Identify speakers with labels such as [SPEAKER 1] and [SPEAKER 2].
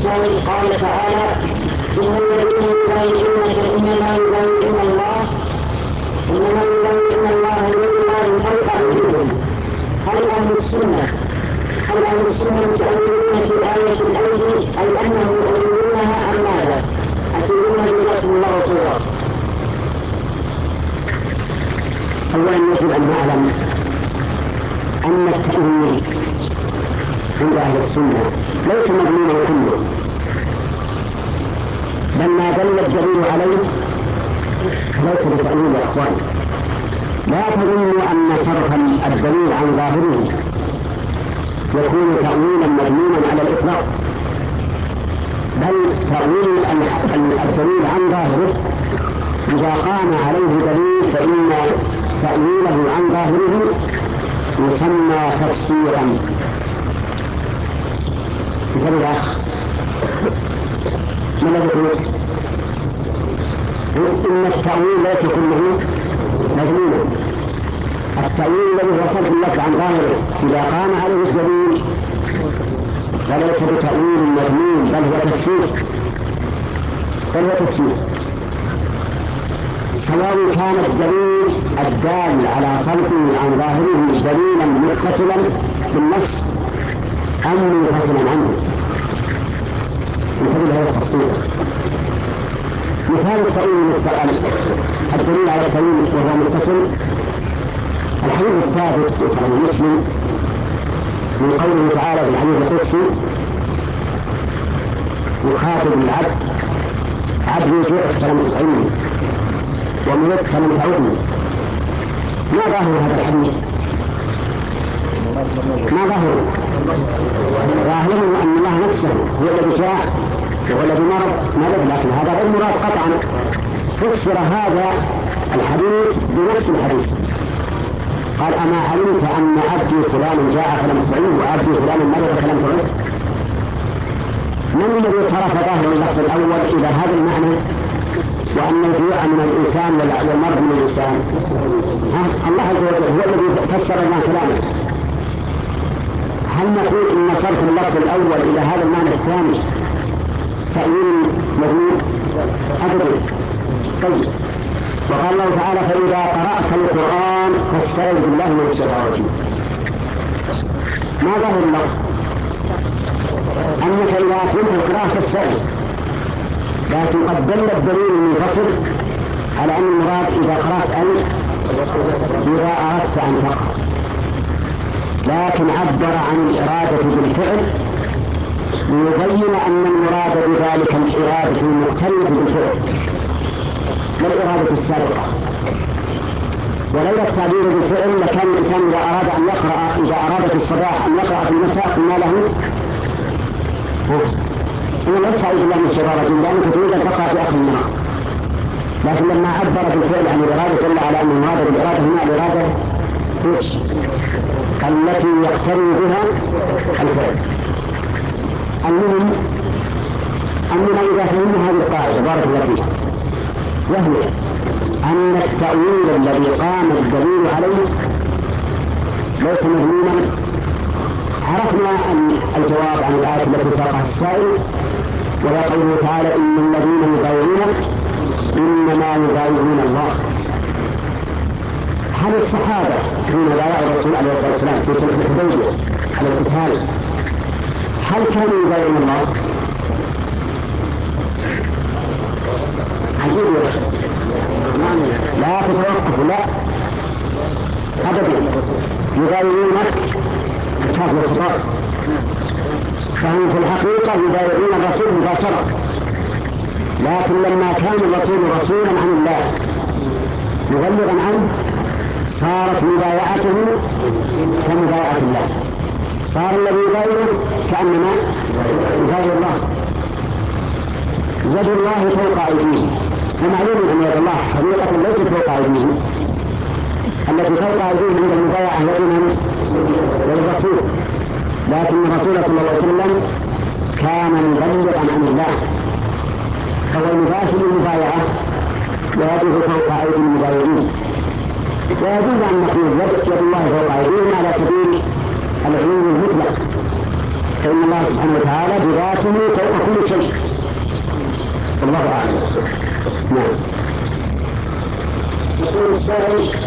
[SPEAKER 1] الشيء قال تعالى: إن الذين يبايعونك إنما يبايعون الله يد الله فوق أيديهم. هل أهل السنة يتأولون في آية الأيدي أي أنهم يؤولونها عن ماذا؟ أتولون جزاكم الله خيرا. أولا يجب أن نعلم أن التأويل عند أهل السنة ليس مضمونه كله، بل ما دل الدليل عليه ليس بتأويل يا أخوان. لا تظنوا أن صرف الدليل عن ظاهره يكون تأويلا مضمونا على الإطلاق، بل تأويل الدليل عن ظاهره إذا قام عليه دليل فإن تأويله عن ظاهره يسمى تفسيرا. مثل الأخ ما الذي قلت؟ إن التأويل لا يكون مضمونا. التأويل الذي هو صرف اللفظ عن ظاهره إذا قام عليه الدليل فليس بتأويل مضمون بل هو تفسير. سواء كان الدليل الدال على صرفه عن ظاهره دليلا متصلا بالنص أم منفصلا عنه. انتبه لهذا التفصيل. مثال الدليل على التأويل وهو متصل الحديث الثابت في صحيح مسلم من قوله تعالى في الحديث القدسي: يخاطب العبد: عبدي جئت فلم تطعمني وملكت فلم تعودني. ما ظاهر هذا الحديث؟ ما ظاهر؟ ظاهره أن الله نفسه هو الذي جاء وهو الذي مرض، لكن هذا غير مراد قطعا. فسر هذا الحديث بنفس الحديث، قال: أما علمت أن عبدي فلان جاء فلم تطعمه وعبدي فلان مرض فلم تعده؟ من الذي صرف ظاهر اللفظ الأول إلى هذا المعنى وأن الجوع من الإنسان والمرض من الإنسان؟ الله عز وجل هو الذي فسر لنا كلامه. هل نقول إن صرف اللفظ الأول إلى هذا المعنى الثاني تأويل مضمون؟ أبدا. طيب، وقال الله تعالى: فإذا قرأت القرآن فاستعذ بالله من الشيطان الرجيم. ما ظاهر اللفظ؟ أنك إذا أتممت القراءة فاستعذ، لكن قد دل الدليل المنفصل على أن المراد إذا قرأت إذا أردت أن تقرأ، لكن عبر عن الإرادة بالفعل ليبين أن المراد بذلك الإرادة المقترنة بالفعل لا الإرادة السابقة. ولولا التعبير بالفعل لكان الإنسان إذا أراد أن يقرأ، إذا أراد في الصباح أن يقرأ في المساء قلنا له: إن لا يستعيذ بالله من الشيطان الرجيم لأنك تريد أن تقرأ في آخر النهار. لكن لما عبر بالفعل عن الإرادة دل على أن المراد بالإرادة هنا الإرادة التي يقترن بها الفعل. المهم أننا إذا فهمنا هذه القاعدة بارك الله فيك، وهي أن التأويل الذي قام الدليل عليه ليس مضمونا، عرفنا أن الجواب عن الآية التي ساقها السائل، وهي قوله تعالى: إن الذين يبايعونك إنما يبايعون الله. هل الصحابة حين بايعوا الرسول عليه الصلاة والسلام في صلح الحديبية على القتال هل كانوا يبايعون الله؟ عجيب يا أخي، لا تتوقف، لا أبدا، يبايعونك كتاب الخطاب، فهم في الحقيقة يبايعون الرسول مباشرة. لكن لما كان الرسول رسولا عن الله مبلغا عنه صارت مبايعته كمبايعة الله، صار الذي يبايعه كأنما يبايع الله. يد الله فوق أيديهم، ومعلوم أن يد الله حقيقة ليست فوق أيديهم، التي فوق أيديهم عند المبايعة للرسول، لكن الرسول صلى الله عليه وسلم كان مبلغا عن الله فهو مباشر المبايعة ويده فوق أيدي المبايعين. ويجوز أن نقول يد الله فوق أيديهم على سبيل العلو المطلق، فإن الله سبحانه وتعالى بذاته فوق كل الله أعلم. نعم.
[SPEAKER 2] يقول السائل